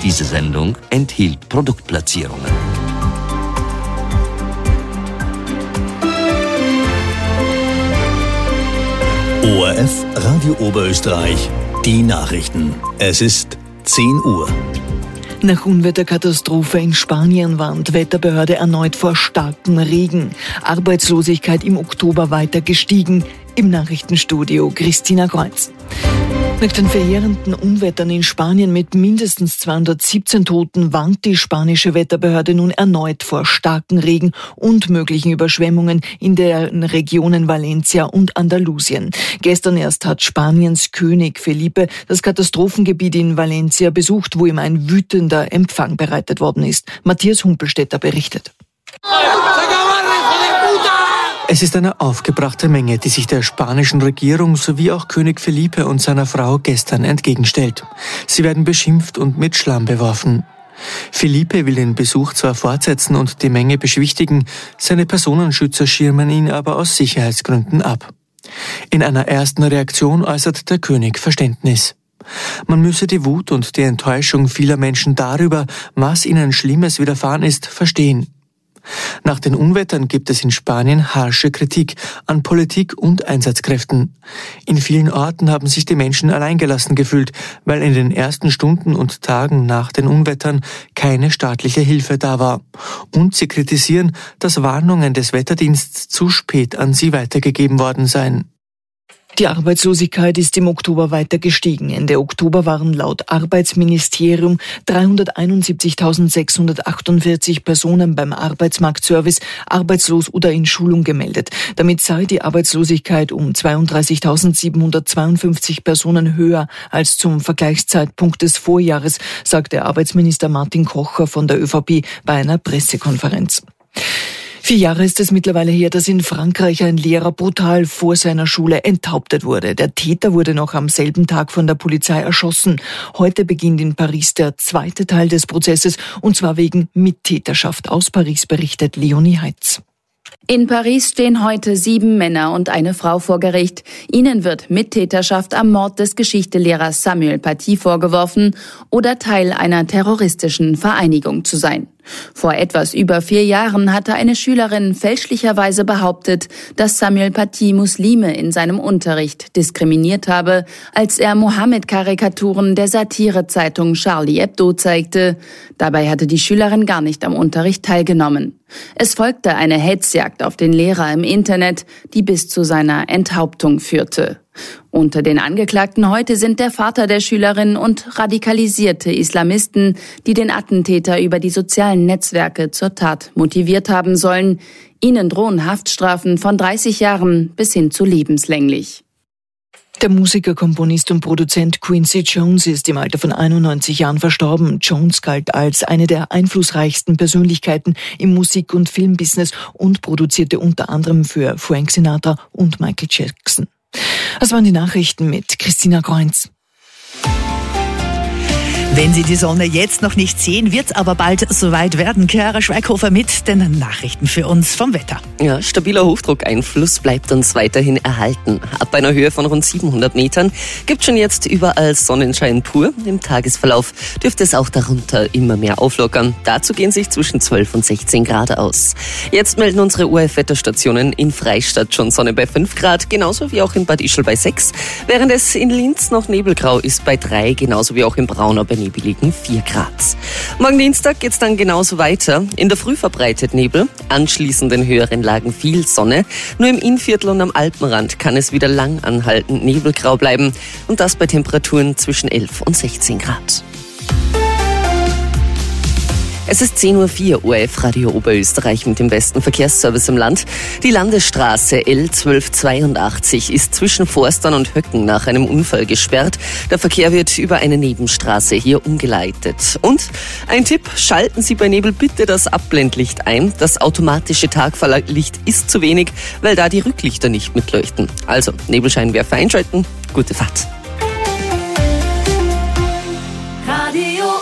Diese Sendung enthielt Produktplatzierungen. ORF Radio Oberösterreich, die Nachrichten. Es ist 10 Uhr. Nach Unwetterkatastrophe in Spanien warnt Wetterbehörde erneut vor starkem Regen. Arbeitslosigkeit im Oktober weiter gestiegen. Im Nachrichtenstudio Christina Kreuz. Nach den verheerenden Unwettern in Spanien mit mindestens 217 Toten warnt die spanische Wetterbehörde nun erneut vor starkem Regen und möglichen Überschwemmungen in den Regionen Valencia und Andalusien. Gestern erst hat Spaniens König Felipe das Katastrophengebiet in Valencia besucht, wo ihm ein wütender Empfang bereitet worden ist. Matthias Humpelstädter berichtet. Es ist eine aufgebrachte Menge, die sich der spanischen Regierung sowie auch König Felipe und seiner Frau gestern entgegenstellt. Sie werden beschimpft und mit Schlamm beworfen. Felipe will den Besuch zwar fortsetzen und die Menge beschwichtigen, seine Personenschützer schirmen ihn aber aus Sicherheitsgründen ab. In einer ersten Reaktion äußert der König Verständnis. Man müsse die Wut und die Enttäuschung vieler Menschen darüber, was ihnen Schlimmes widerfahren ist, verstehen. Nach den Unwettern gibt es in Spanien harsche Kritik an Politik und Einsatzkräften. In vielen Orten haben sich die Menschen alleingelassen gefühlt, weil in den ersten Stunden und Tagen nach den Unwettern keine staatliche Hilfe da war. Und sie kritisieren, dass Warnungen des Wetterdienstes zu spät an sie weitergegeben worden seien. Die Arbeitslosigkeit ist im Oktober weiter gestiegen. Ende Oktober waren laut Arbeitsministerium 371.648 Personen beim Arbeitsmarktservice arbeitslos oder in Schulung gemeldet. Damit sei die Arbeitslosigkeit um 32.752 Personen höher als zum Vergleichszeitpunkt des Vorjahres, sagte Arbeitsminister Martin Kocher von der ÖVP bei einer Pressekonferenz. 4 Jahre ist es mittlerweile her, dass in Frankreich ein Lehrer brutal vor seiner Schule enthauptet wurde. Der Täter wurde noch am selben Tag von der Polizei erschossen. Heute beginnt in Paris der zweite Teil des Prozesses, und zwar wegen Mittäterschaft. Aus Paris berichtet Leonie Heitz. In Paris stehen heute 7 Männer und eine Frau vor Gericht. Ihnen wird Mittäterschaft am Mord des Geschichtelehrers Samuel Paty vorgeworfen oder Teil einer terroristischen Vereinigung zu sein. Vor etwas über 4 Jahren hatte eine Schülerin fälschlicherweise behauptet, dass Samuel Paty Muslime in seinem Unterricht diskriminiert habe, als er Mohammed-Karikaturen der Satirezeitung Charlie Hebdo zeigte. Dabei hatte die Schülerin gar nicht am Unterricht teilgenommen. Es folgte eine Hetzjagd auf den Lehrer im Internet, die bis zu seiner Enthauptung führte. Unter den Angeklagten heute sind der Vater der Schülerin und radikalisierte Islamisten, die den Attentäter über die sozialen Netzwerke zur Tat motiviert haben sollen. Ihnen drohen Haftstrafen von 30 Jahren bis hin zu lebenslänglich. Der Musiker, Komponist und Produzent Quincy Jones ist im Alter von 91 Jahren verstorben. Jones galt als eine der einflussreichsten Persönlichkeiten im Musik- und Filmbusiness und produzierte unter anderem für Frank Sinatra und Michael Jackson. Das waren die Nachrichten mit Christina Kreuz. Wenn Sie die Sonne jetzt noch nicht sehen, wird es aber bald soweit werden. Chiara Schweighofer mit den Nachrichten für uns vom Wetter. Ja, stabiler Hochdruckeinfluss bleibt uns weiterhin erhalten. Ab einer Höhe von rund 700 Metern gibt schon jetzt überall Sonnenschein pur. Im Tagesverlauf dürfte es auch darunter immer mehr auflockern. Dazu gehen sich zwischen 12 und 16 Grad aus. Jetzt melden unsere ORF-Wetterstationen in Freistadt schon Sonne bei 5 Grad, genauso wie auch in Bad Ischl bei 6, während es in Linz noch nebelgrau ist bei 3, genauso wie auch in Braunau bei nebeligen 4 Grad. Morgen Dienstag geht's dann genauso weiter. In der Früh verbreitet Nebel, anschließend in höheren Lagen viel Sonne. Nur im Innviertel und am Alpenrand kann es wieder lang anhaltend nebelgrau bleiben und das bei Temperaturen zwischen 11 und 16 Grad. Es ist 10.04 Uhr, ORF Radio Oberösterreich mit dem besten Verkehrsservice im Land. Die Landesstraße L1282 ist zwischen Forstern und Höcken nach einem Unfall gesperrt. Der Verkehr wird über eine Nebenstraße hier umgeleitet. Und ein Tipp, schalten Sie bei Nebel bitte das Abblendlicht ein. Das automatische Tagfahrlicht ist zu wenig, weil da die Rücklichter nicht mitleuchten. Also Nebelscheinwerfer einschalten, gute Fahrt.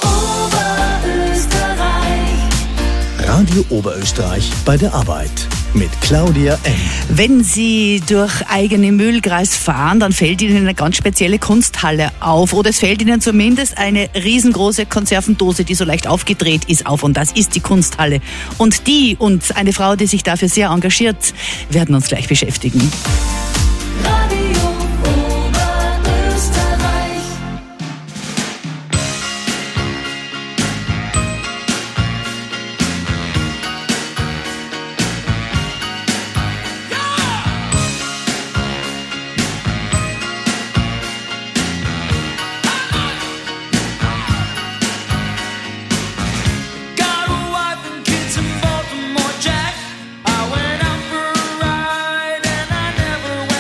Radio Oberösterreich bei der Arbeit mit Claudia M. Wenn Sie durch eigene Mühlkreis fahren, dann fällt Ihnen eine ganz spezielle Kunsthalle auf. Oder es fällt Ihnen zumindest eine riesengroße Konservendose, die so leicht aufgedreht ist, auf. Und das ist die Kunsthalle. Und die und eine Frau, die sich dafür sehr engagiert, werden uns gleich beschäftigen. I went out for a ride and I never went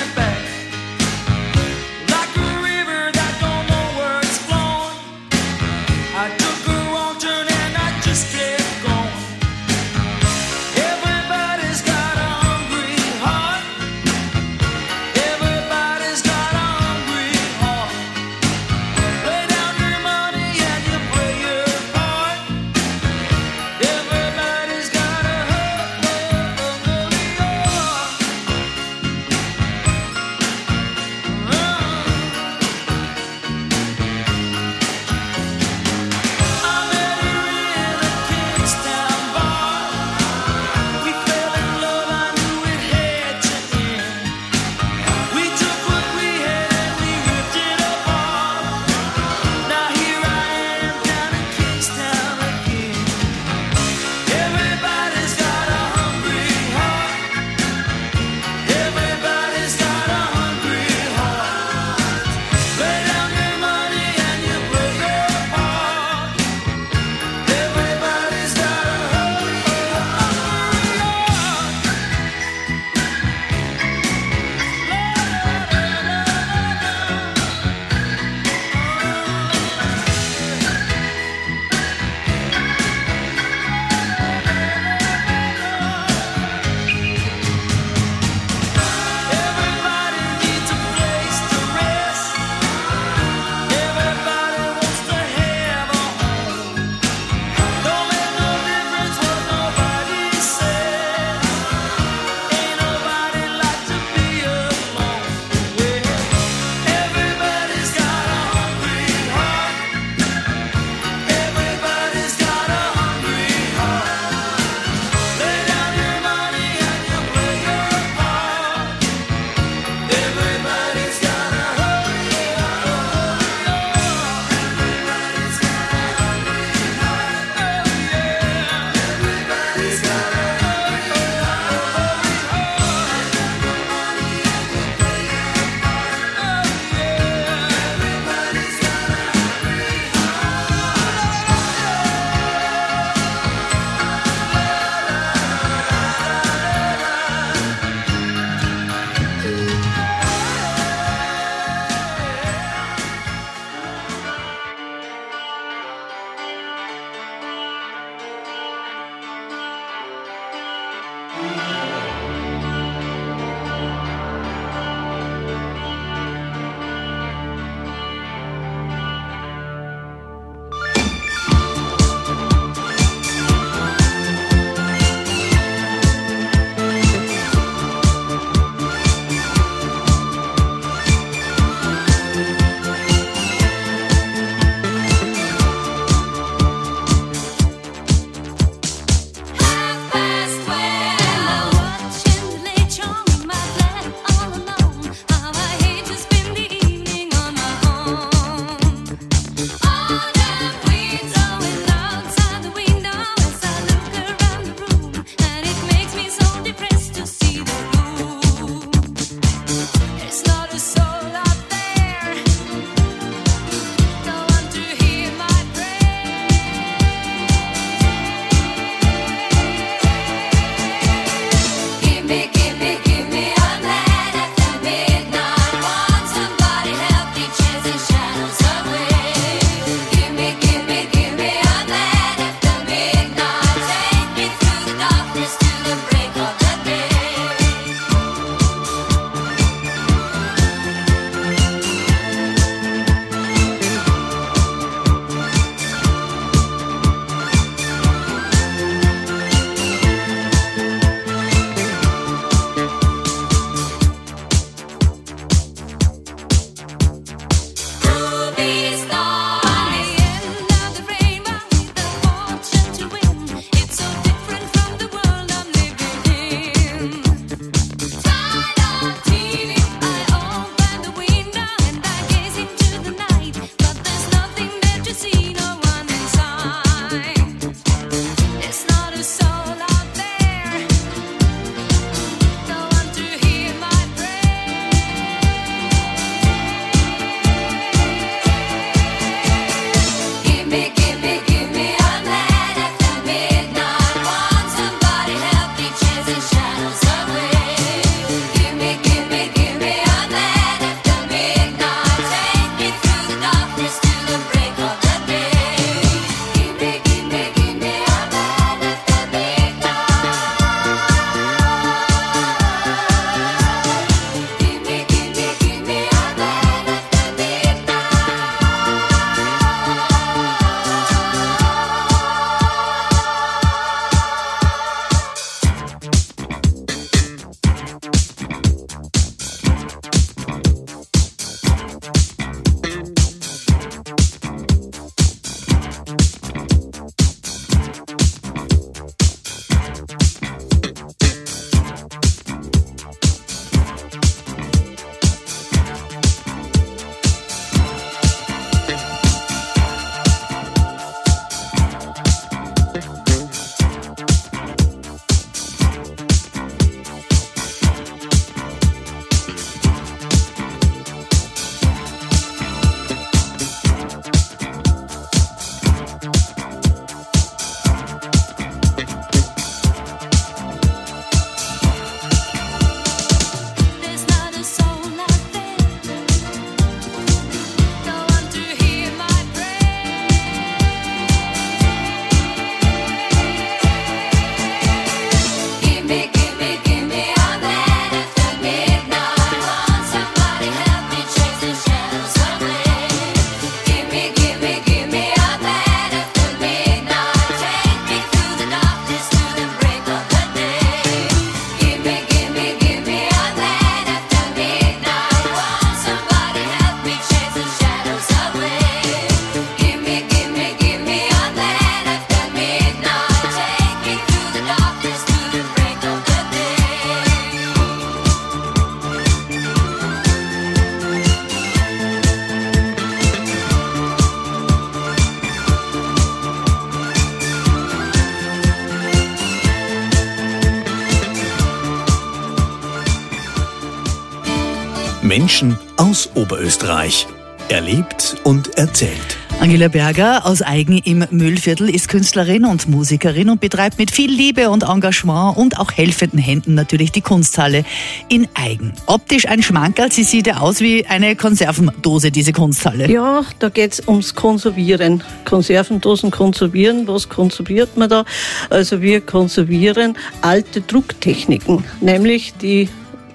Menschen aus Oberösterreich. Erlebt und erzählt. Angela Berger aus Aigen im Mühlviertel ist Künstlerin und Musikerin und betreibt mit viel Liebe und Engagement und auch helfenden Händen natürlich die Kunsthalle in Aigen. Optisch ein Schmankerl, sie sieht ja aus wie eine Konservendose, diese Kunsthalle. Ja, da geht's ums Konservieren. Konservendosen konservieren, was konserviert man da? Also wir konservieren alte Drucktechniken, nämlich die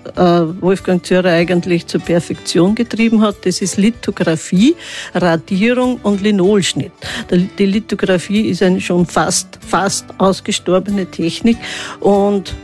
Wolfgang Zöhrer eigentlich zur Perfektion getrieben hat. Das ist Lithografie, Radierung und Linolschnitt. Die Lithografie ist eine schon fast ausgestorbene Technik und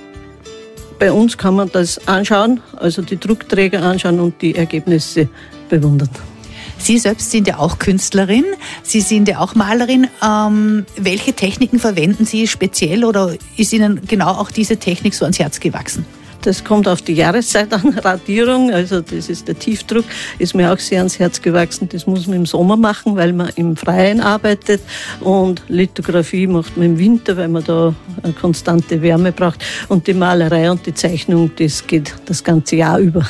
bei uns kann man das anschauen, also die Druckträger anschauen und die Ergebnisse bewundern. Sie selbst sind ja auch Künstlerin, Sie sind ja auch Malerin. Welche Techniken verwenden Sie speziell oder ist Ihnen genau auch diese Technik so ans Herz gewachsen? Das kommt auf die Jahreszeit an. Radierung, also das ist der Tiefdruck, ist mir auch sehr ans Herz gewachsen. Das muss man im Sommer machen, weil man im Freien arbeitet. Und Lithografie macht man im Winter, weil man da eine konstante Wärme braucht. Und die Malerei und die Zeichnung, das geht das ganze Jahr über.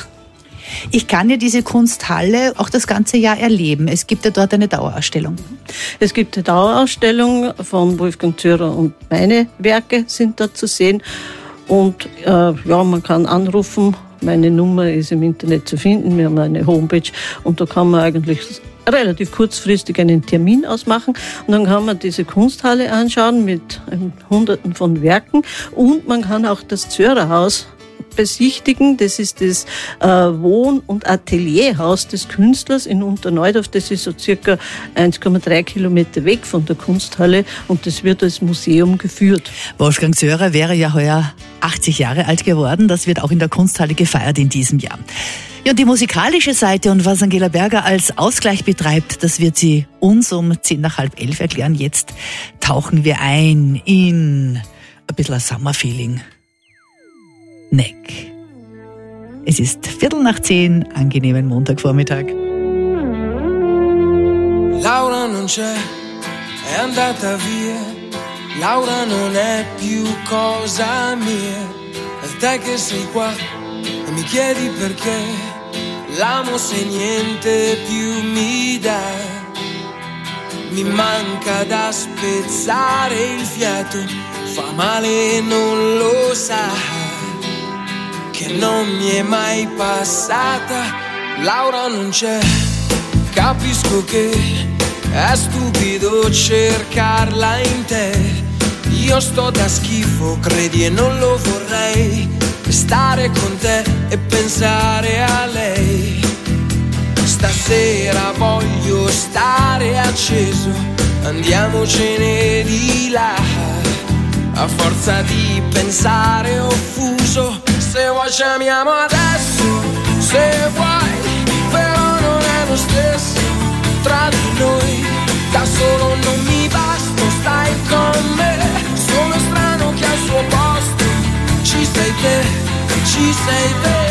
Ich kann ja diese Kunsthalle auch das ganze Jahr erleben. Es gibt ja dort eine Dauerausstellung. Es gibt eine Dauerausstellung von Wolfgang Zöhrer und meine Werke sind da zu sehen. Und man kann anrufen, meine Nummer ist im Internet zu finden, wir haben eine Homepage und da kann man eigentlich relativ kurzfristig einen Termin ausmachen und dann kann man diese Kunsthalle anschauen mit Hunderten von Werken und man kann auch das Zöhrerhaus besichtigen. Das ist das Wohn- und Atelierhaus des Künstlers in Unterneudorf. Das ist so circa 1,3 Kilometer weg von der Kunsthalle und das wird als Museum geführt. Wolfgang Zöhrer wäre ja heuer 80 Jahre alt geworden. Das wird auch in der Kunsthalle gefeiert in diesem Jahr. Ja, und die musikalische Seite und was Angela Berger als Ausgleich betreibt, das wird sie uns um 10:10 erklären. Jetzt tauchen wir ein in ein bisschen ein Summer-Feeling. Neck. Es ist 9:15, angenehmen Montagvormittag. Laura non c'è, è andata via. Laura non è più cosa mia. È te che sei qua e mi chiedi perché. L'amo se niente più mi dà. Mi manca da spezzare il fiato. Fa male e non lo sa. Che non mi è mai passata. Laura non c'è, capisco che è stupido cercarla in te. Io sto da schifo, credi e non lo vorrei. Stare con te e pensare a lei. Stasera voglio stare acceso, andiamocene di là. A forza di pensare offuso. Se vuoi ci amiamo adesso, se vuoi, però non è lo stesso tra di noi. Da solo non mi basta, stai con me. Sono strano che al suo posto ci sei te, ci sei te.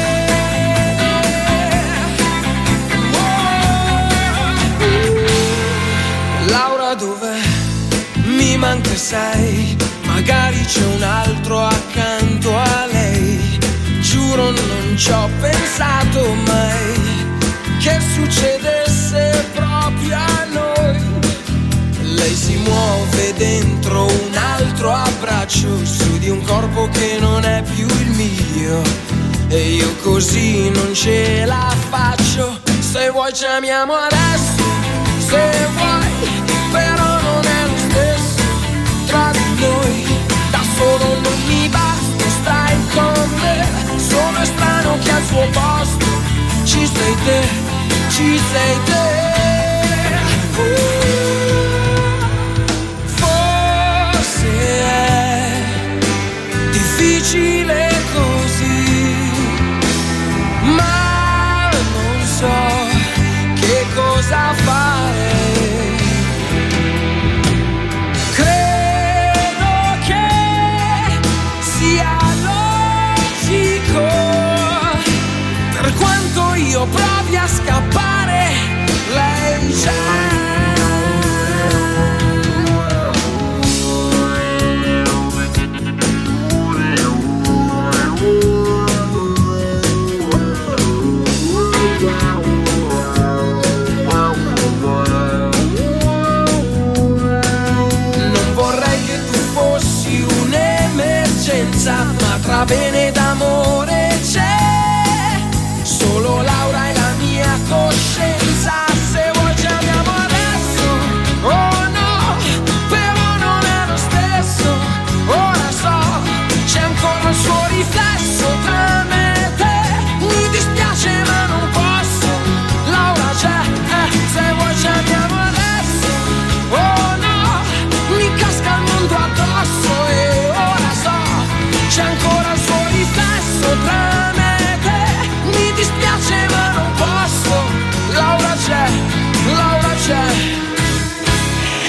Laura dov'è? Mi manca sei. Magari c'è un altro accanto a lei. Giuro non ci ho pensato mai che succedesse proprio a noi. Lei si muove dentro un altro abbraccio su di un corpo che non è più il mio. E io così non ce la faccio. Se vuoi ci amiamo adesso, se vuoi, però non è lo stesso tra di noi. Da solo non mi basta, stai con me. Sono strano che al suo posto ci sei te, ci sei te. Forse è difficile così, ma non so che cosa fare. Per quanto io provi a scappare, lei già.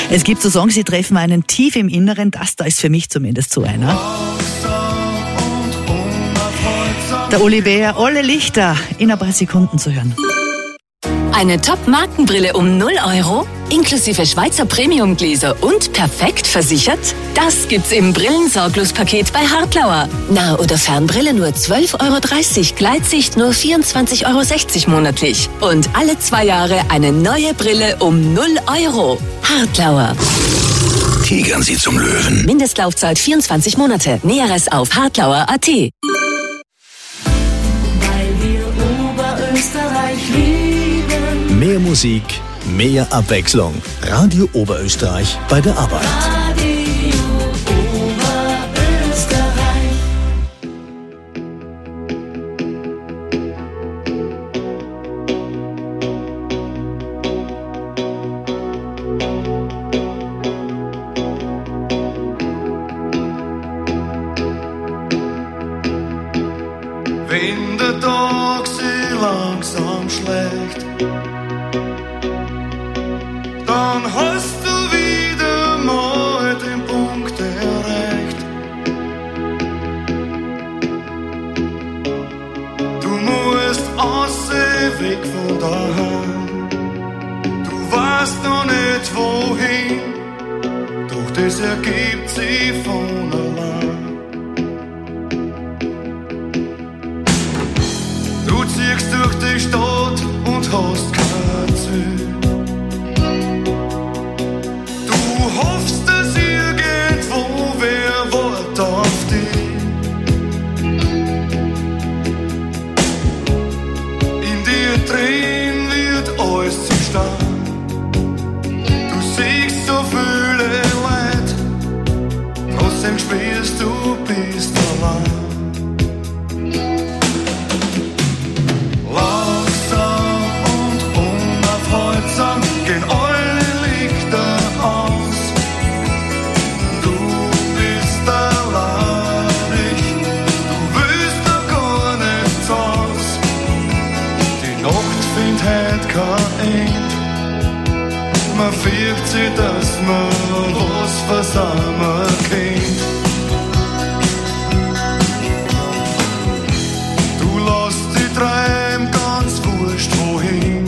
Es gibt so Songs, die treffen einen tief im Inneren. Das da ist für mich zumindest so einer. Der Uli Bär, alle Lichter in ein paar Sekunden zu hören. Eine Top-Markenbrille um 0 €, inklusive Schweizer Premium-Gläser und perfekt versichert? Das gibt's im Brillensorglos-Paket bei Hartlauer. Nah- oder Fernbrille nur 12,30 €, Gleitsicht nur 24,60 € monatlich. Und alle 2 Jahre eine neue Brille um 0 €. Hartlauer. Tigern Sie zum Löwen. Mindestlaufzeit 24 Monate. Näheres auf hartlauer.at. Weil wir Oberösterreich lieben. Mehr Musik, mehr Abwechslung. Radio Oberösterreich bei der Arbeit. Radio Oberösterreich. Wenn der Tag sich langsam schlägt, dann hast du wieder mal den Punkt erreicht. Du musst außer weg von daheim. Du weißt noch nicht wohin, doch das ergibt sich von allein. Du ziehst durch die Stadt und hast kein Ziel. Du hoffst, dass irgendwo wer wartet auf dich. In dir drin wird alles zum Stein. Du siehst so viele Leute, trotzdem spürst du bist allein. Gehen alle Lichter aus. Du bist alleinig, du willst doch gar nichts aus. Die Nacht findet heute kein End. Man fürcht sich, dass man was versammeln kennt. Du lässt die treiben, ganz wurscht wohin.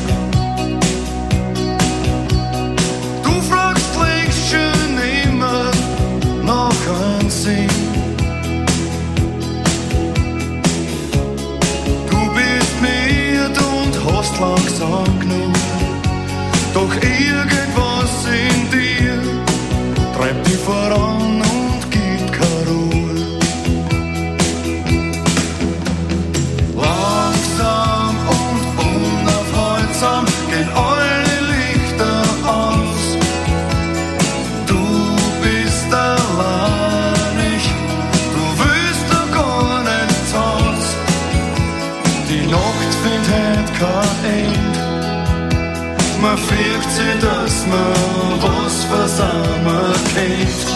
Du bist müde und hast langsam genug, doch irgendwas in dir treibt dich voran und gibt keine Ruhe. Langsam und unaufhaltsam gehen alle Lichter aus. Du bist alleinig, du willst doch gar nichts aus. Die Nacht findet heute kein End. Man fürcht sich, dass man was versammeln kennt.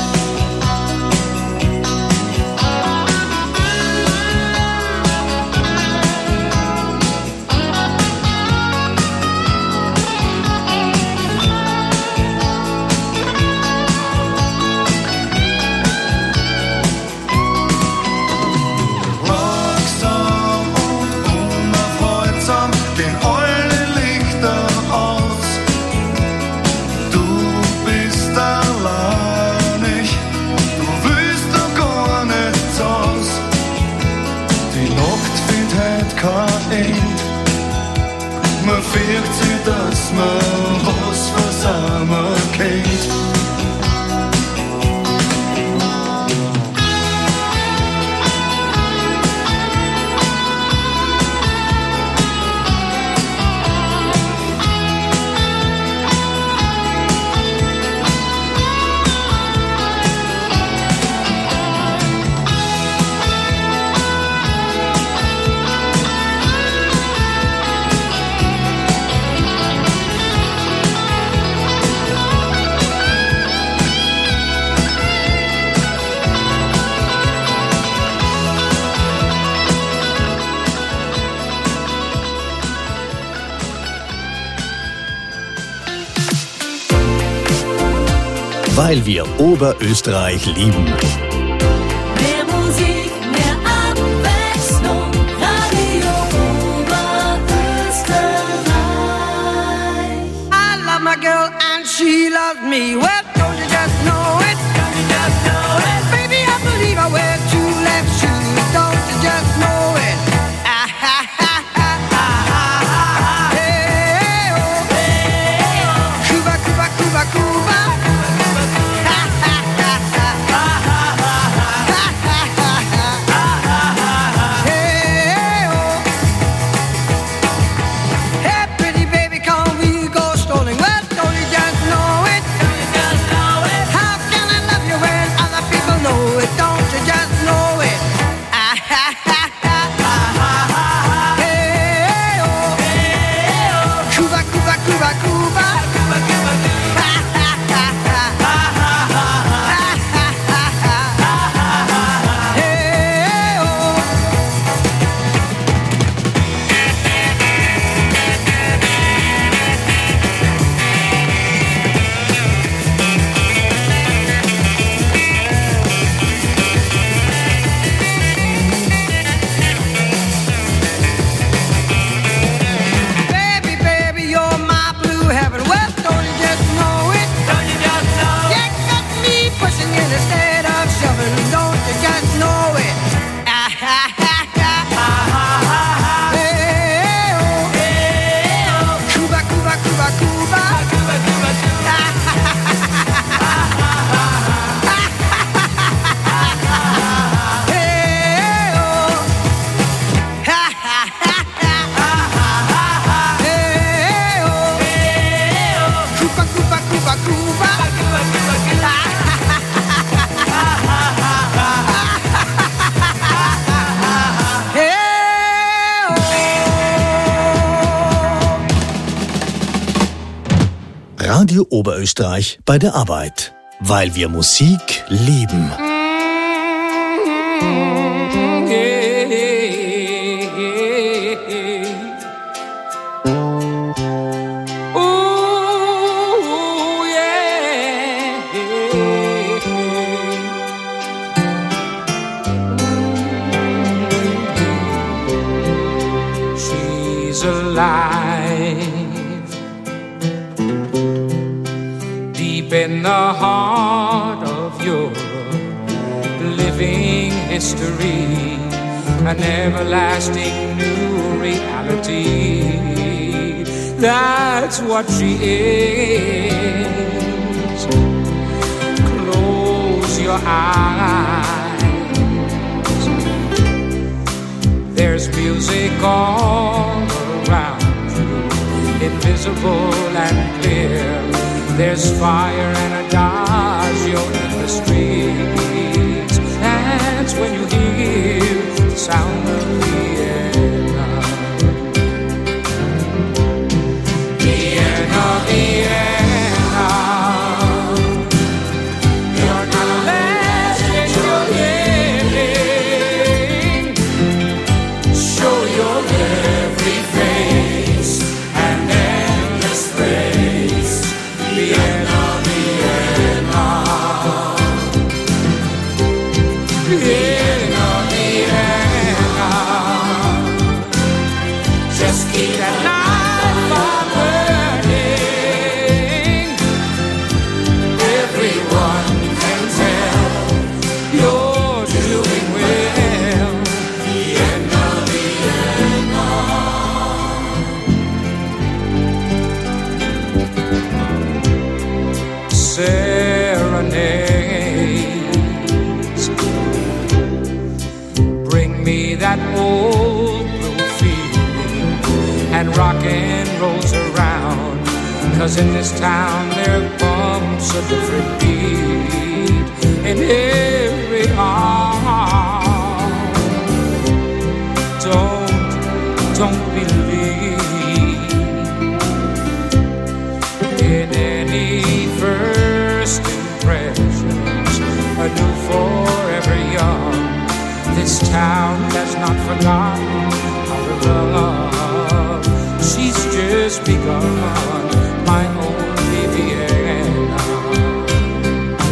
Man fürcht sich, dass man was versammeln kennt. weil wir Oberösterreich lieben. Mehr Musik, mehr Abwechslung, Radio Oberösterreich. I love my girl and she loves me. Well, don't you just know it? Don't you just know it? Baby, I believe I wear two left shoes. Don't you just know it? Ah, ha, ha, ha, ha, ha. Hey, oh. Hey, oh. Cuba, Cuba, Cuba, Cuba. Ha, ha, ha, ha. Ha, ha, ha, ha. Ha, ha, ha, ha. Hey, oh. Hey, pretty baby, come we go strolling. Well, don't you just know it? Don't you just know it? How can I love you when other people know it? Don't you just know it? Ah, ha, ha, ha, ha, ha, ha. Hey, oh. Hey, oh. Cuba, Cuba, Cuba, Cuba. Cuba, Cuba, Cuba. Ha, ha, ha, ha. Ha, ha, ha, ha. Ha, ha, ha, ha. Ha, ha, ha. Hey, oh. Baby, baby, you're my blue heaven. Well, don't you just know it? Don't you just know it? You got me pushing in instead of shoving. Don't you just know it? Ah, ha, ha, ha. Ha, ha, ha, ha. Hey, oh. Hey, oh. Cuba, Cuba, Cuba, Cuba. Cuba, Cuba, Cuba. Ah, ha, ha, ha, ha. Ha, ha, ha, ha. Hey, oh. Ha, ha, ha, ha. Ha, ha, ha, ha. Hey, oh. Hey, oh. Cuba, Cuba, Cuba, Cuba. Cuba, Cuba, Cuba. Ha, ha, ha, ha. Hey, oh. Radio Oberösterreich bei der Arbeit, weil wir Musik lieben. Ooh, yeah. She's alive deep in the heart of your living history, an everlasting new reality. That's what she is. Close your eyes. There's music all around you, invisible and clear. There's fire and adagio in the streets. That's when you hear the sound of Vienna. Vienna, Vienna. You're not a legend, you're living. Show your every face and endless grace. Vienna, Vienna. Vienna, Vienna. Just keep that light on burning. Everyone can tell you're doing well. Vienna, Vienna. Serenades bring me that old blue feeling, and rockin' rolls around. 'Cause in this town there bumps a different beat in every heart. Don't believe in any first impressions, anew forever young. This town has not forgotten our love. She's just begun, my only Vienna.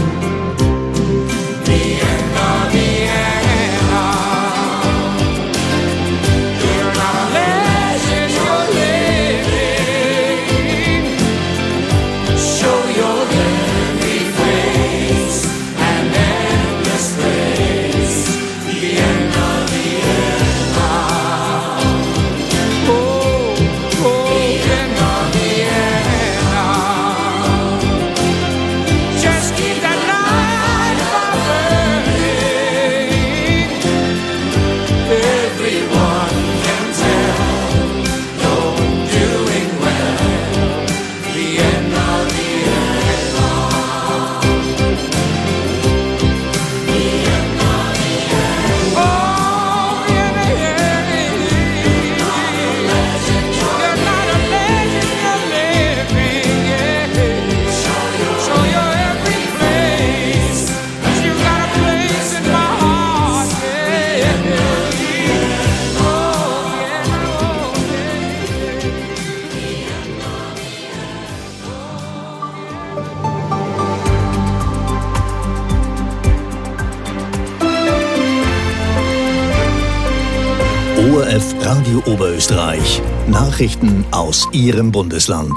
ORF Radio Oberösterreich. Nachrichten aus Ihrem Bundesland.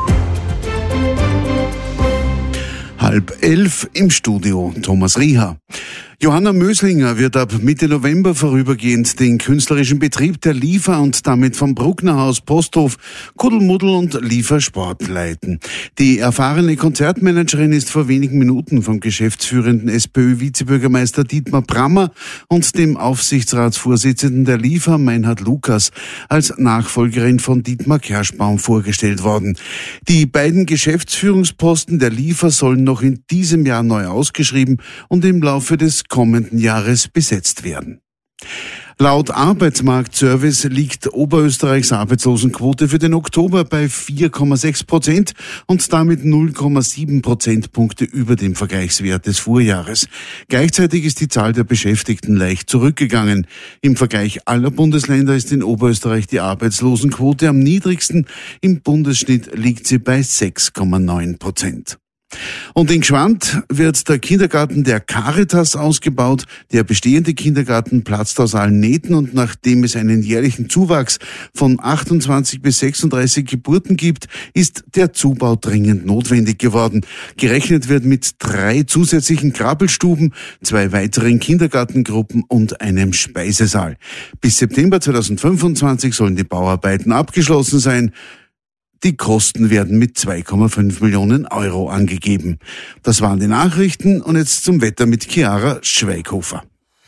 10:30 im Studio Thomas Rieher. Johanna Möslinger wird ab Mitte November vorübergehend den künstlerischen Betrieb der Liefer und damit vom Brucknerhaus, Posthof, Kuddelmuddel und Liefersport leiten. Die erfahrene Konzertmanagerin ist vor wenigen Minuten vom geschäftsführenden SPÖ-Vizebürgermeister Dietmar Brammer und dem Aufsichtsratsvorsitzenden der Liefer, Meinhard Lukas, als Nachfolgerin von Dietmar Kerschbaum vorgestellt worden. Die beiden Geschäftsführungsposten der Liefer sollen noch in diesem Jahr neu ausgeschrieben und im Laufe des kommenden Jahres besetzt werden. Laut Arbeitsmarktservice liegt Oberösterreichs Arbeitslosenquote für den Oktober bei 4,6% und damit 0,7 Prozentpunkte über dem Vergleichswert des Vorjahres. Gleichzeitig ist die Zahl der Beschäftigten leicht zurückgegangen. Im Vergleich aller Bundesländer ist in Oberösterreich die Arbeitslosenquote am niedrigsten. Im Bundesschnitt liegt sie bei 6,9%. Und in Gschwand wird der Kindergarten der Caritas ausgebaut. Der bestehende Kindergarten platzt aus allen Nähten und nachdem es einen jährlichen Zuwachs von 28 bis 36 Geburten gibt, ist der Zubau dringend notwendig geworden. Gerechnet wird mit 3 zusätzlichen Krabbelstuben, 2 weiteren Kindergartengruppen und einem Speisesaal. Bis September 2025 sollen die Bauarbeiten abgeschlossen sein. Die Kosten werden mit 2,5 Millionen Euro angegeben. Das waren die Nachrichten und jetzt zum Wetter mit Chiara Schweighofer.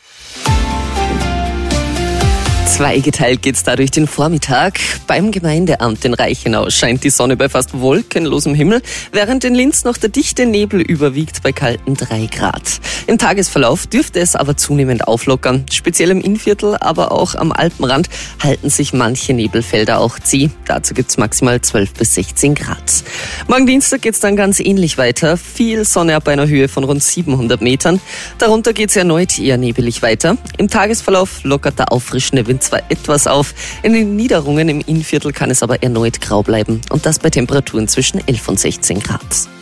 Zweigeteilt geht's da durch den Vormittag. Beim Gemeindeamt in Reichenau scheint die Sonne bei fast wolkenlosem Himmel, während in Linz noch der dichte Nebel überwiegt bei kalten 3 Grad. Im Tagesverlauf dürfte es aber zunehmend auflockern. Speziell im Innviertel, aber auch am Alpenrand halten sich manche Nebelfelder auch zäh. Dazu gibt's maximal 12 bis 16 Grad. Morgen Dienstag geht's dann ganz ähnlich weiter. Viel Sonne ab einer Höhe von rund 700 Metern. Darunter geht's erneut eher nebelig weiter. Im Tagesverlauf lockert der auffrischende Wind zwar etwas auf, in den Niederungen im Innviertel kann es aber erneut grau bleiben und das bei Temperaturen zwischen 11 und 16 Grad.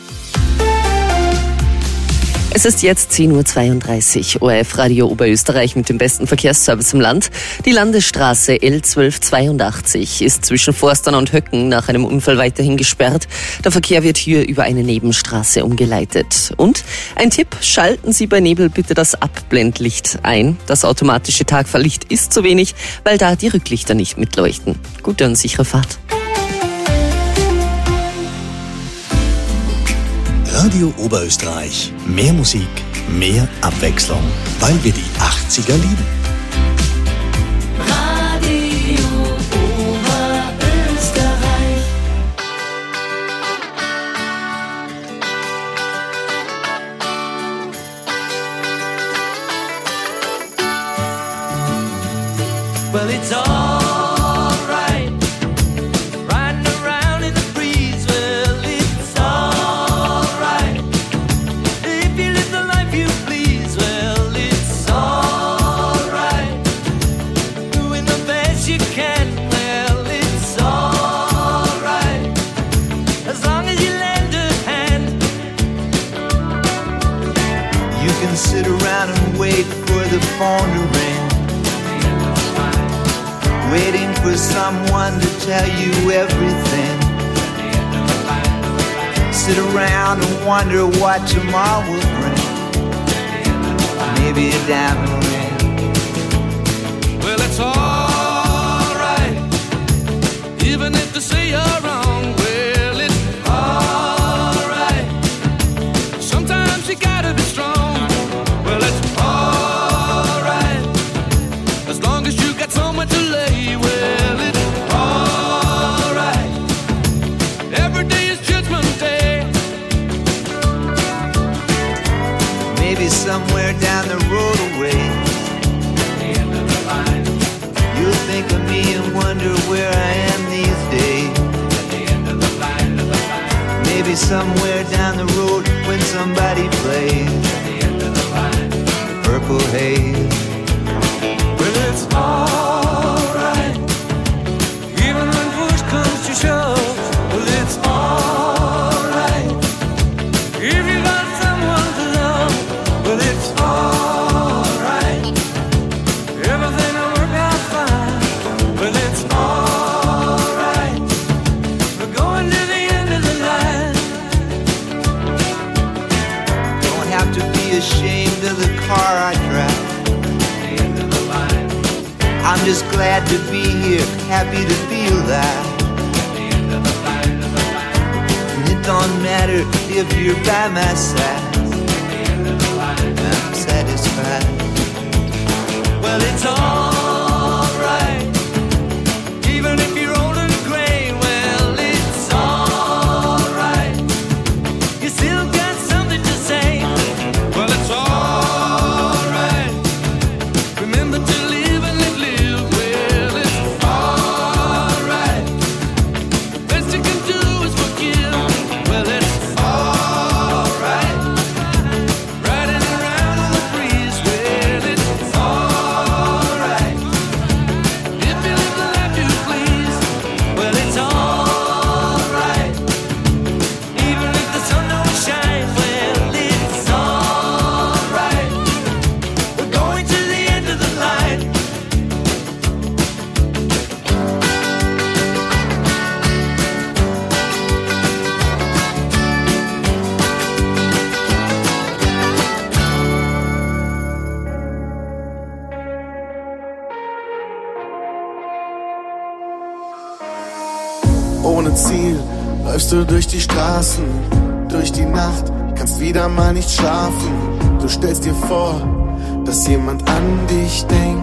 Es ist jetzt 10:32 Uhr, ORF Radio Oberösterreich mit dem besten Verkehrsservice im Land. Die Landesstraße L1282 ist zwischen Forstern und Höcken nach einem Unfall weiterhin gesperrt. Der Verkehr wird hier über eine Nebenstraße umgeleitet. Und ein Tipp, schalten Sie bei Nebel bitte das Abblendlicht ein. Das automatische Tagfahrlicht ist zu wenig, weil da die Rücklichter nicht mitleuchten. Gute und sichere Fahrt. Radio Oberösterreich. Mehr Musik, mehr Abwechslung, weil wir die 80er lieben. Radio Oberösterreich. Well, it's all right, riding around in the breeze. Well, it's all right, if you live the life you please. Well, it's all right, doing the best you can. Well, it's all right, as long as you lend a hand. You can sit around and wait for the phone to ring, waiting for someone to tell you everything. Sit around and wonder what tomorrow will bring. Maybe a diamond ring. Well, it's all right, even if they say you're wrong. Well, it's all right, sometimes you gotta be strong. Well, it's all right, as long as you got somewhere to lay. Well, it's all right, every day is Judgment Day. Maybe somewhere down the road away, you'll think of me and wonder where I am these days. Maybe somewhere down the road when somebody plays Purple Haze. Well, it's all right, even when push comes to shove. Well, it's all right, if you got someone to love. Well, it's all right, everything will work out fine. here, happy to feel that. And it don't matter if you're by my side, I'm satisfied. Well, it's alright, even if you're old and gray. Well, it's alright, you still got something to say. Well, it's alright, remember to live and let live. Well, it's alright, the best you can do is forgive. Well, it's alright, riding around on the breeze. Well, it's alright, if you live the life you please. Well, it's alright, even if the sun don't shine. Well, it's alright, we're going to the end of the line. Ohne Ziel läufst du durch die Straßen, durch die Nacht, kannst wieder mal nicht schlafen. Du stellst dir vor, dass jemand an dich denkt.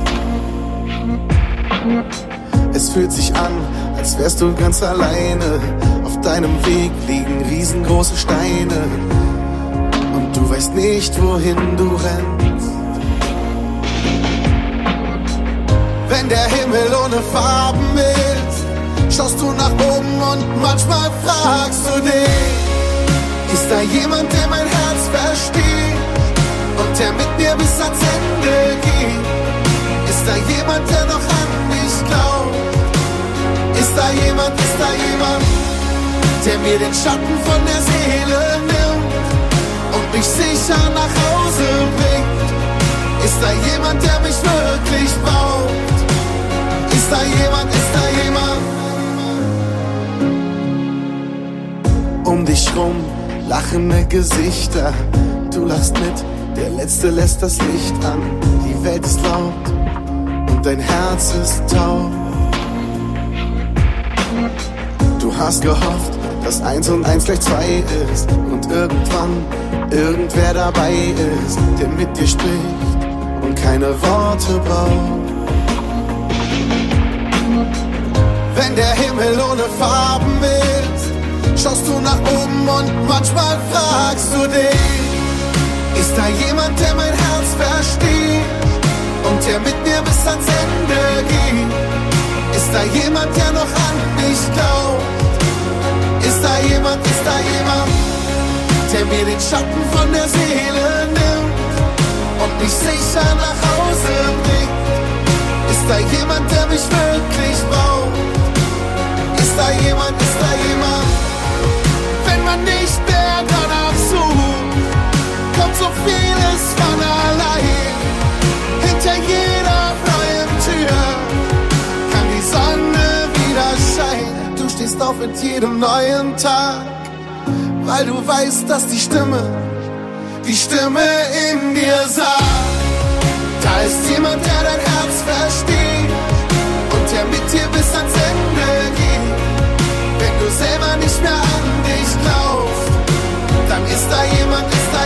Es fühlt sich an, als wärst du ganz alleine. Auf deinem Weg liegen riesengroße Steine und du weißt nicht, wohin du rennst. Wenn der Himmel ohne Farben ist, schaust du nach oben und manchmal fragst du dich: Ist da jemand, der mein Herz versteht und der mit mir bis ans Ende geht? Ist da jemand, der noch an mich glaubt? Ist da jemand, der mir den Schatten von der Seele nimmt und mich sicher nach Hause bringt? Ist da jemand, der mich wirklich braucht? Ist da jemand? Um dich rum lachende Gesichter, du lachst mit, der Letzte lässt das Licht an. Die Welt ist laut und dein Herz ist taub. Du hast gehofft, dass 1 und 1 gleich 2 ist und irgendwann irgendwer dabei ist, der mit dir spricht und keine Worte braucht. Wenn der Himmel ohne Farben ist, schaust du nach oben und manchmal fragst du dich: Ist da jemand, der mein Herz versteht und der mit mir bis ans Ende geht? Ist da jemand, der noch an mich glaubt? Ist da jemand, der mir den Schatten von der Seele nimmt und mich sicher nach Hause bringt? Ist da jemand, der mich wirklich braucht? Ist da jemand? Wenn man nicht mehr danach sucht, kommt so vieles von allein. Hinter jeder neuen Tür kann die Sonne wieder scheinen. Du stehst auf mit jedem neuen Tag, weil du weißt, dass die Stimme in dir sagt: Da ist jemand, der dein Herz versteht und der mit dir bis ans Ende geht. Wenn du selber nicht mehr an dich glaubst, dann ist da jemand,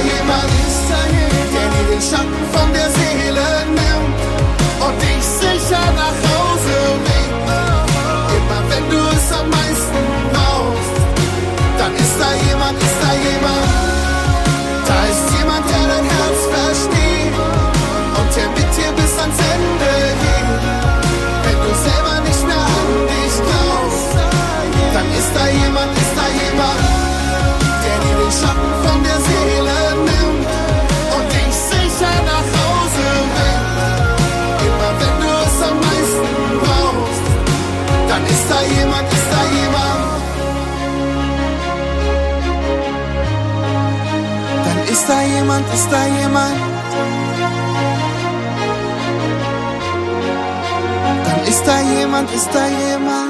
der dir den Schatten von der Seele nimmt und dich sicher nach Hause bringt. Immer wenn du es am meisten brauchst, dann ist da jemand. Da ist jemand, der dein Herz versteht und der mit dir bis ans Ende geht. Wenn du selber nicht mehr an dich glaubst, dann ist da jemand, der dir den Schatten von der Seele nimmt und dich sicher nach Hause bringt. Immer wenn du es am meisten brauchst, dann ist da jemand. Dann ist da jemand. Dann ist da jemand.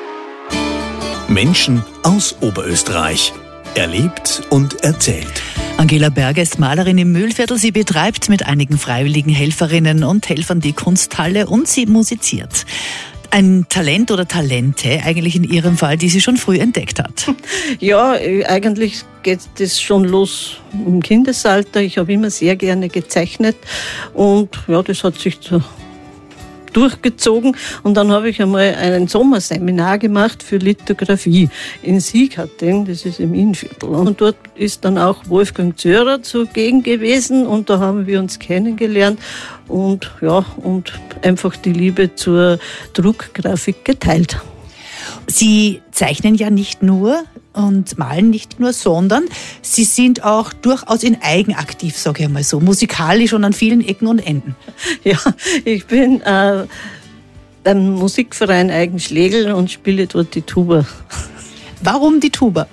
Menschen aus Oberösterreich. Erlebt und erzählt. Angela Berger ist Malerin im Mühlviertel. Sie betreibt mit einigen freiwilligen Helferinnen und Helfern die Kunsthalle und sie musiziert. Ein Talent oder Talente eigentlich in ihrem Fall, die sie schon früh entdeckt hat. Ja, eigentlich geht das schon los im Kindesalter. Ich habe immer sehr gerne gezeichnet und ja, das hat sich so durchgezogen. Und dann habe ich einmal ein Sommerseminar gemacht für Lithografie in Siegharting, das ist im Innviertel. Und dort ist dann auch Wolfgang Zöhrer zugegen gewesen und da haben wir uns kennengelernt und ja, und einfach die Liebe zur Druckgrafik geteilt. Sie zeichnen ja nicht nur und malen nicht nur, sondern Sie sind auch durchaus in Eigenaktiv, sage ich mal so, musikalisch und an vielen Ecken und Enden. Ja, ich bin beim Musikverein Eigenschlegel und spiele dort die Tuba. Warum die Tuba?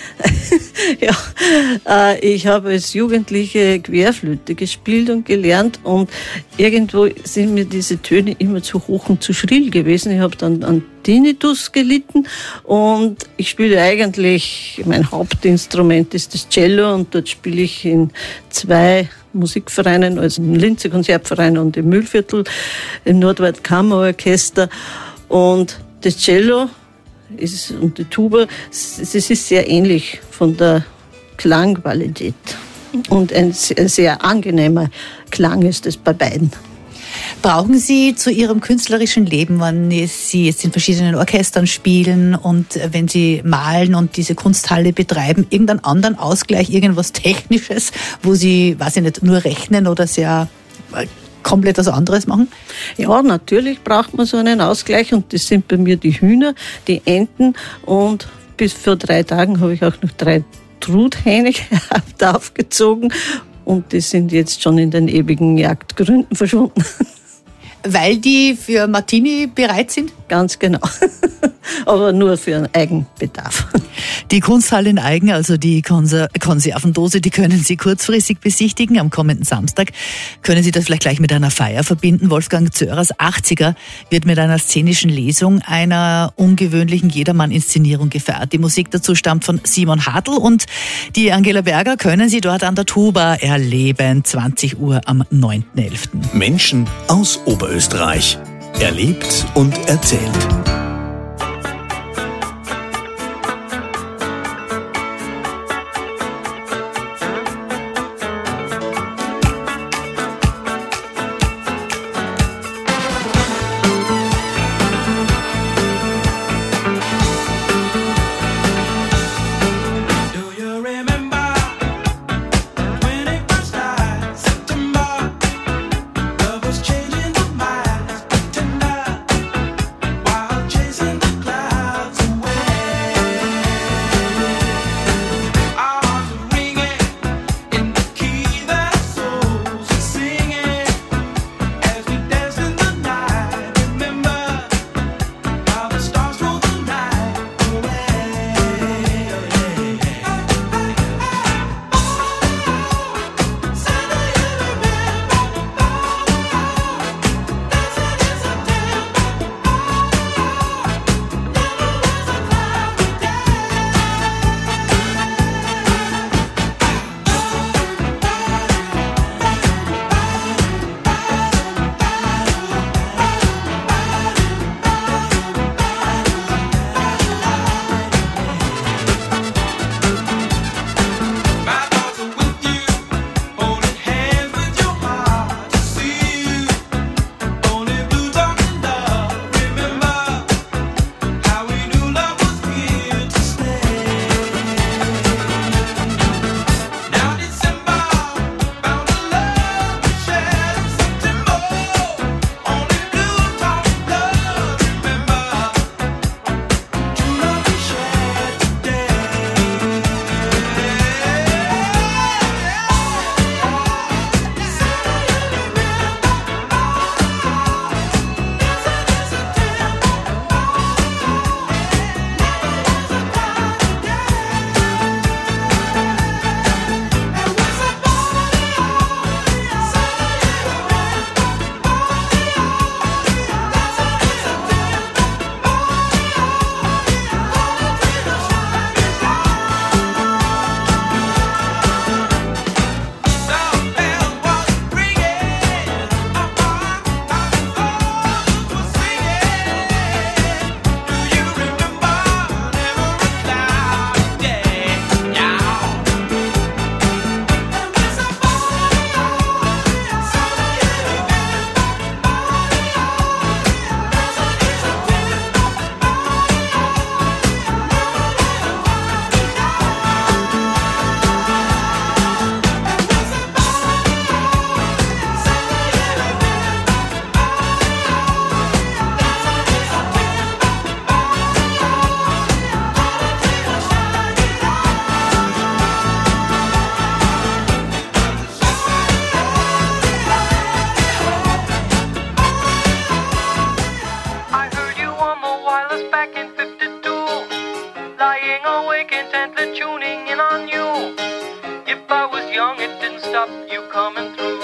Ja, ich habe als Jugendliche Querflöte gespielt und gelernt und irgendwo sind mir diese Töne immer zu hoch und zu schrill gewesen. Ich habe dann an Tinnitus gelitten und ich spiele eigentlich, mein Hauptinstrument ist das Cello und dort spiele ich in 2 Musikvereinen, also im Linzer Konzertverein und im Mühlviertel, im Nordwald Kammerorchester und das Cello und die Tuba, es ist sehr ähnlich von der Klangqualität. Und ein sehr angenehmer Klang ist es bei beiden. Brauchen Sie zu Ihrem künstlerischen Leben, wenn Sie jetzt in verschiedenen Orchestern spielen und wenn Sie malen und diese Kunsthalle betreiben, irgendeinen anderen Ausgleich, irgendwas Technisches, wo Sie, weiß ich nicht, nur rechnen oder sehr komplett was anderes machen? Ja, natürlich braucht man so einen Ausgleich und das sind bei mir die Hühner, die Enten und bis vor 3 Tagen habe ich auch noch 3 Truthähne gehabt, aufgezogen und die sind jetzt schon in den ewigen Jagdgründen verschwunden. Weil die für Martini bereit sind? Ganz genau. Aber nur für einen Eigenbedarf. Die Kunsthalle in Aigen, also die Konservendose, die können Sie kurzfristig besichtigen. Am kommenden Samstag können Sie das vielleicht gleich mit einer Feier verbinden. Wolfgang Zöhrers 80er wird mit einer szenischen Lesung einer ungewöhnlichen Jedermann-Inszenierung gefeiert. Die Musik dazu stammt von Simon Hartl und die Angela Berger können Sie dort an der Tuba erleben. 20 Uhr am 9.11. Menschen aus Oberösterreich. Erlebt und erzählt. Wild music intently tuning in on you. If I was young, it didn't stop you coming through.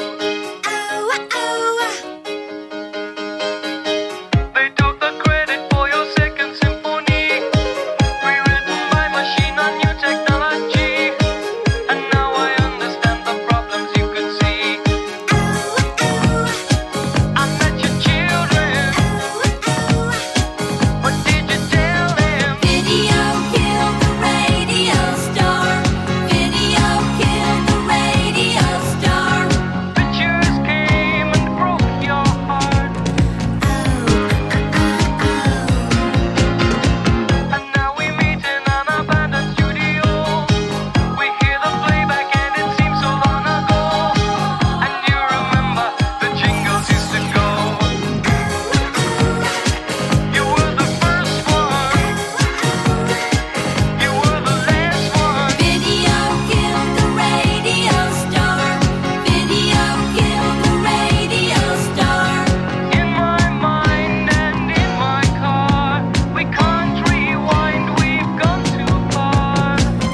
They took the credit for your second symphony, rewritten by machine on new technology. And now I understand the problems you could see. I met your children. What did you tell them? Video killed the radio star. Video killed the radio star. Pictures came and broke your heart. And now we meet in an abandoned studio. We hear the playback and it seems so long ago. And you remember the jingles used to go. You were the first one. You were the last one. Video killed the radio star. Video killed the radio star. In my mind and in my car, we can't rewind, we've gone too far.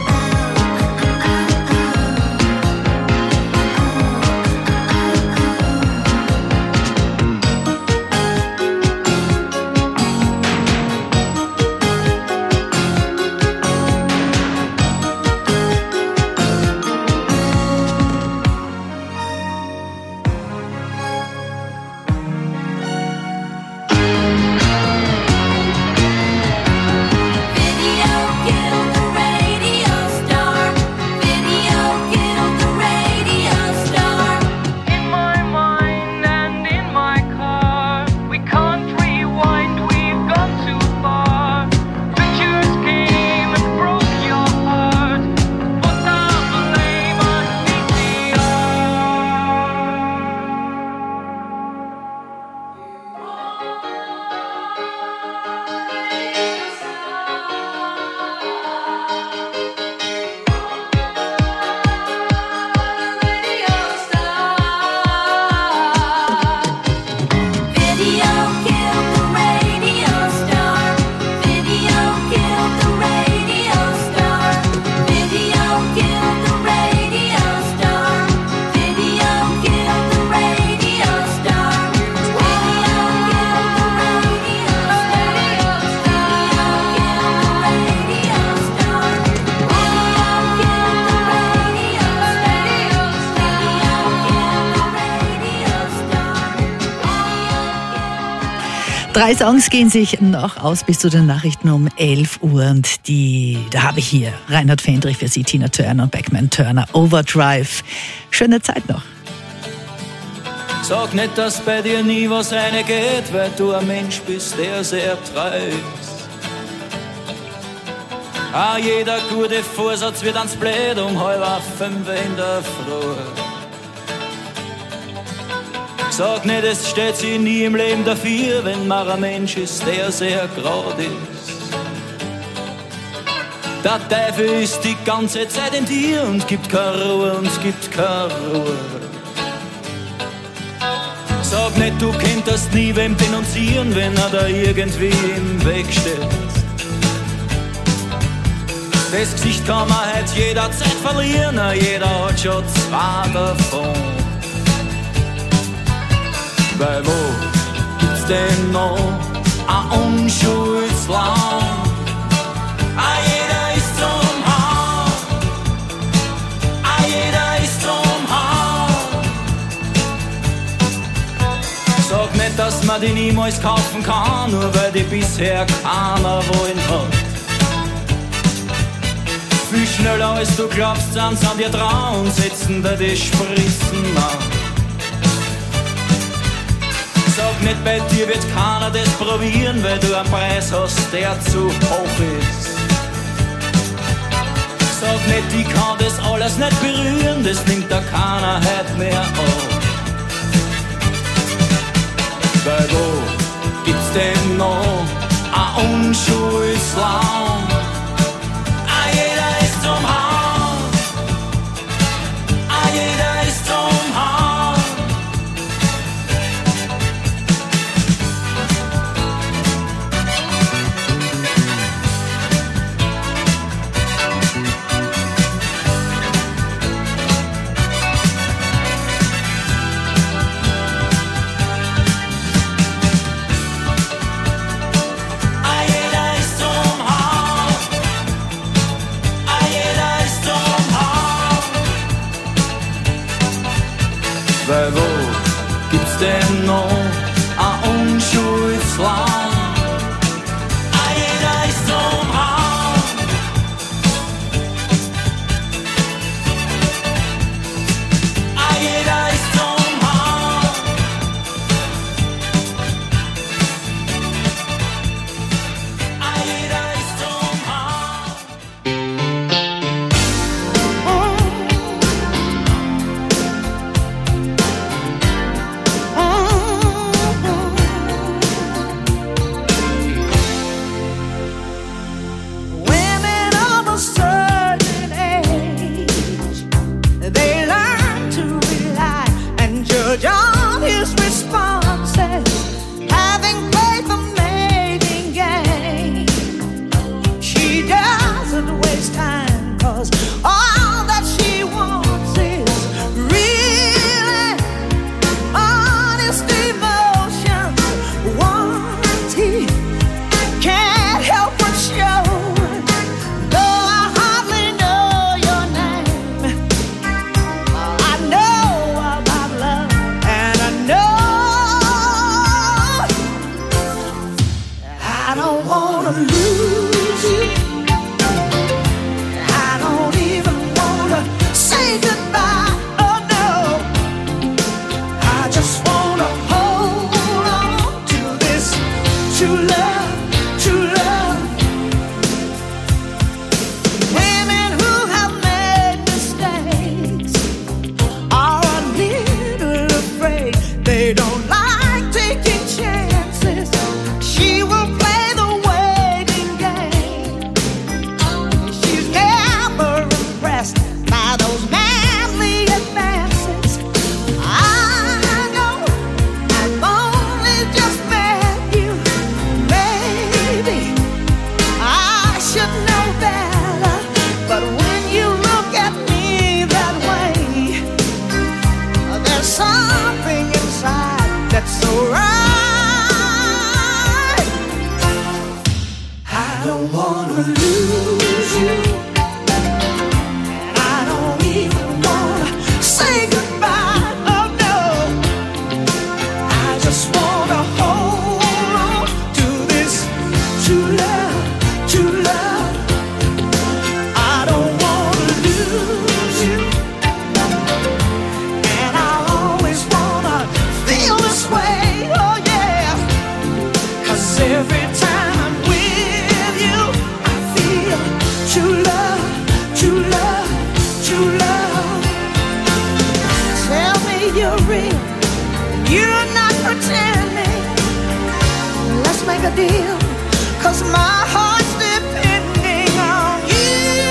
Video killed the radio star. Video killed the radio star. In my mind and in my car, we can't rewind, we've gone too far. Pictures came and broke your heart. Put the blame on Video killed the radio star. Video killed the radio star. Video killed the radio star. Video killed the radio star. Video killed the radio star. Drei Songs gehen sich noch aus bis zu den Nachrichten um 11 Uhr und da habe ich hier Reinhard Fendrich für Sie, Tina Turner und Beckman Turner, Overdrive. Schöne Zeit noch. Sag nicht, dass bei dir nie was reingeht, weil du ein Mensch bist, der sehr treu ist. Ah, jeder gute Vorsatz wird ans Blöd um 4:30 in der Früh. Sag nicht, es steht sich nie im Leben dafür, wenn man ein Mensch ist, der sehr grad ist. Der Teufel ist die ganze Zeit in dir und gibt keine Ruhe und es gibt keine Ruhe. Sag nicht, du könntest nie wem denunzieren, wenn er da irgendwie im Weg steht. Das Gesicht kann man halt jederzeit verlieren, jeder hat schon zwei davon. Weil wo gibt's denn noch ein Unschuldsland? Ah, jeder ist zum Haus, ah, jeder ist zum Haus. Sag nicht, dass man die niemals kaufen kann, nur weil die bisher keiner wollen hat. Viel schneller als du glaubst, sind an dir dran und setzen dir die Spritzen an. Sag nicht, bei dir wird keiner das probieren, weil du einen Preis hast, der zu hoch ist. Sag nicht, ich kann das alles nicht berühren, das nimmt da keiner heute mehr auf. Weil wo gibt's denn noch ein Unschuldsland? Ah, jeder ist zum Haus, ah, jeder ist zum Haus. I don't wanna lose you. I don't even wanna say goodbye. Oh no, I just wanna hold on to this true love, true love. Women who have made mistakes are a little afraid. They don't like taking chances. She will play the waiting game. She's never impressed by those manly advances. I know I've only just met you. Maybe I should know better, but when you look at me that way, there's something inside that's so right. I don't wanna lose you, and I don't even wanna say goodbye. Oh no, I just wanna hold on to this true love, true love. I don't wanna lose you, and I always wanna feel this way. Oh yeah, 'cause every time I'm with you, I feel true love, true love, true love. Tell me you're real, you're not pretending. Let's make a deal, 'cause my heart's depending on you.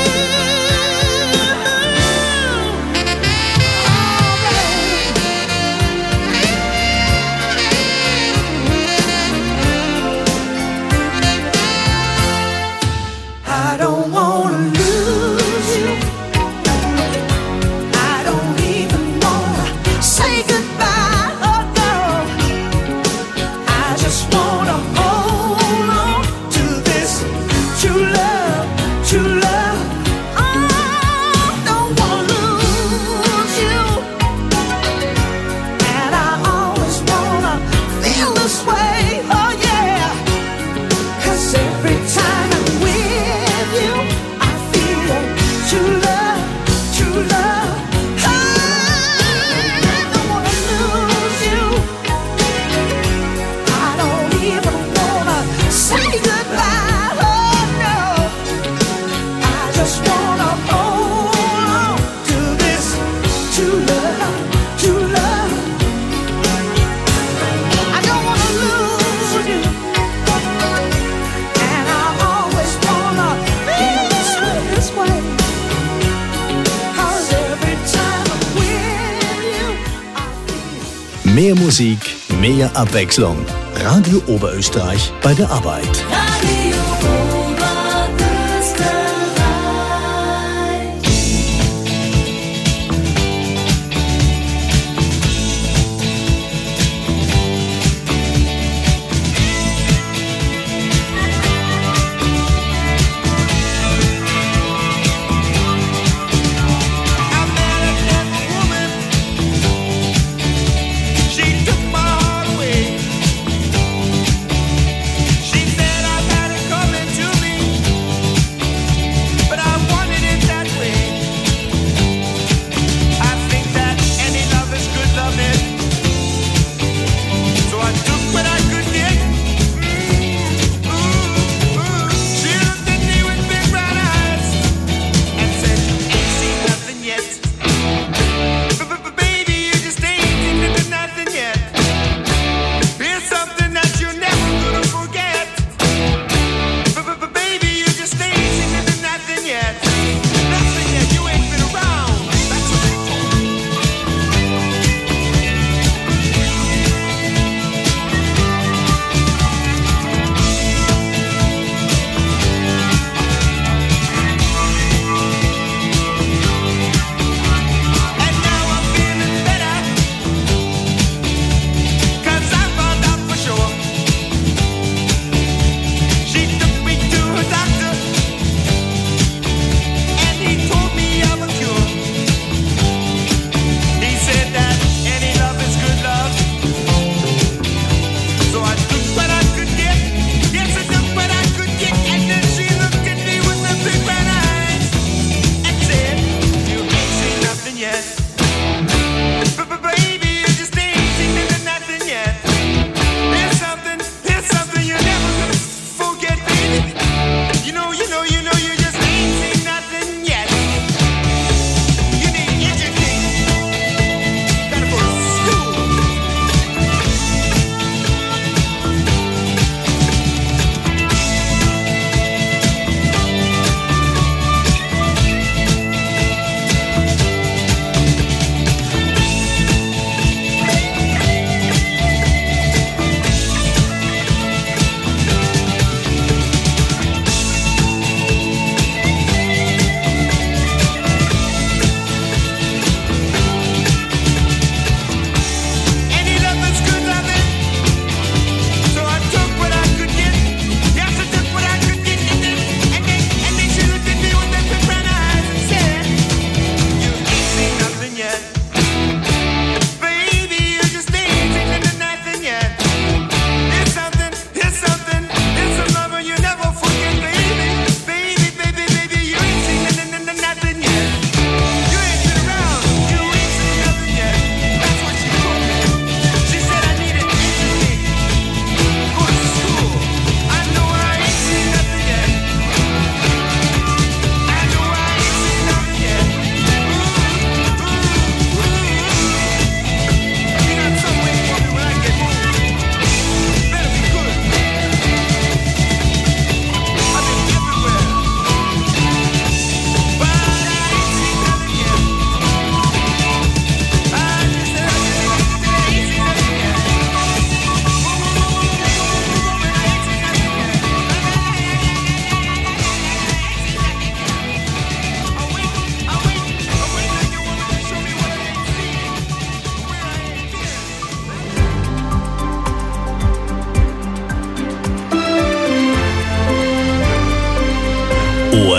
I don't wanna lose you. I don't even wanna say goodbye. Oh no, I just wanna hold on to this true love, true love. I don't wanna lose you, and I always wanna feel this way. Oh yeah, 'cause every time I'm with you, I feel true love, true love. I don't wanna lose you. I don't even wanna say goodbye. Oh no, I just wanna hold on to this true love, true love. I don't wanna lose you, and I always wanna feel this way. 'Cause every time I'm with you, Mehr Musik, mehr Abwechslung. Radio Oberösterreich bei der Arbeit. Radio Oberösterreich. She took my heart away. She said I gotta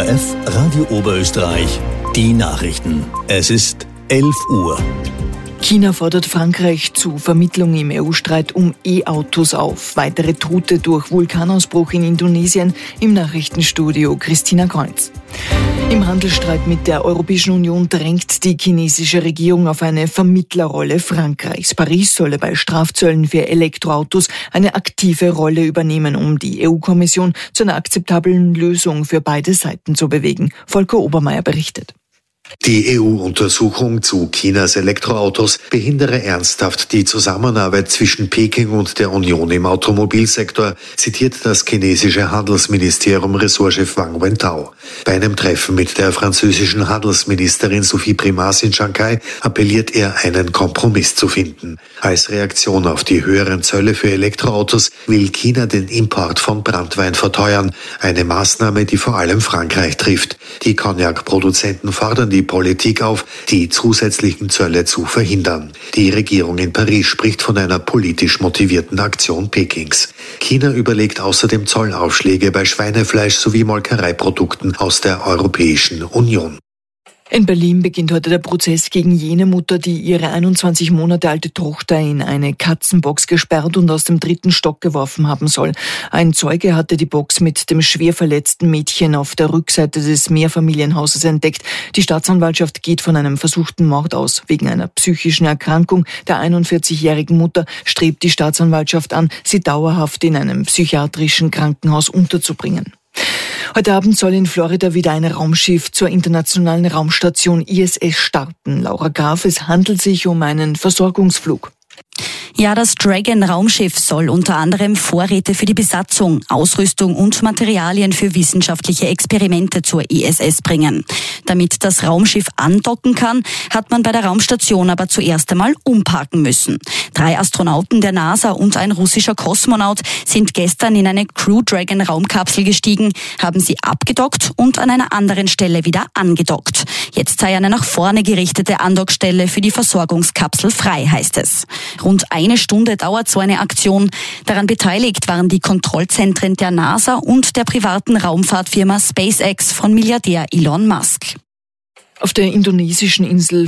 ORF Radio Oberösterreich, die Nachrichten. Es ist 11 Uhr. China fordert Frankreich zu Vermittlung im EU-Streit um E-Autos auf. Weitere Tote durch Vulkanausbruch in Indonesien. Im Nachrichtenstudio Christina Kreuz. Im Handelsstreit mit der Europäischen Union drängt die chinesische Regierung auf eine Vermittlerrolle Frankreichs. Paris solle bei Strafzöllen für Elektroautos eine aktive Rolle übernehmen, um die EU-Kommission zu einer akzeptablen Lösung für beide Seiten zu bewegen. Volker Obermeier berichtet. Die EU-Untersuchung zu Chinas Elektroautos behindere ernsthaft die Zusammenarbeit zwischen Peking und der Union im Automobilsektor, zitiert das chinesische Handelsministerium Ressortchef Wang Wentao. Bei einem Treffen mit der französischen Handelsministerin Sophie Primas in Shanghai appelliert er, einen Kompromiss zu finden. Als Reaktion auf die höheren Zölle für Elektroautos will China den Import von Branntwein verteuern, eine Maßnahme, die vor allem Frankreich trifft. Die Cognac-Produzenten fordern die Politik auf, die zusätzlichen Zölle zu verhindern. Die Regierung in Paris spricht von einer politisch motivierten Aktion Pekings. China überlegt außerdem Zollaufschläge bei Schweinefleisch sowie Molkereiprodukten aus der Europäischen Union. In Berlin beginnt heute der Prozess gegen jene Mutter, die ihre 21 Monate alte Tochter in eine Katzenbox gesperrt und aus dem 3. Stock geworfen haben soll. Ein Zeuge hatte die Box mit dem schwer verletzten Mädchen auf der Rückseite des Mehrfamilienhauses entdeckt. Die Staatsanwaltschaft geht von einem versuchten Mord aus. Wegen einer psychischen Erkrankung der 41-jährigen Mutter strebt die Staatsanwaltschaft an, sie dauerhaft in einem psychiatrischen Krankenhaus unterzubringen. Heute Abend soll in Florida wieder ein Raumschiff zur internationalen Raumstation ISS starten. Laura Graf, es handelt sich um einen Versorgungsflug. Ja, das Dragon-Raumschiff soll unter anderem Vorräte für die Besatzung, Ausrüstung und Materialien für wissenschaftliche Experimente zur ISS bringen. Damit das Raumschiff andocken kann, hat man bei der Raumstation aber zuerst einmal umparken müssen. 3 Astronauten der NASA und ein russischer Kosmonaut sind gestern in eine Crew Dragon Raumkapsel gestiegen, haben sie abgedockt und an einer anderen Stelle wieder angedockt. Jetzt sei eine nach vorne gerichtete Andockstelle für die Versorgungskapsel frei, heißt es. Rund eine Stunde dauert so eine Aktion. Daran beteiligt waren die Kontrollzentren der NASA und der privaten Raumfahrtfirma SpaceX von Milliardär Elon Musk. Auf der indonesischen Insel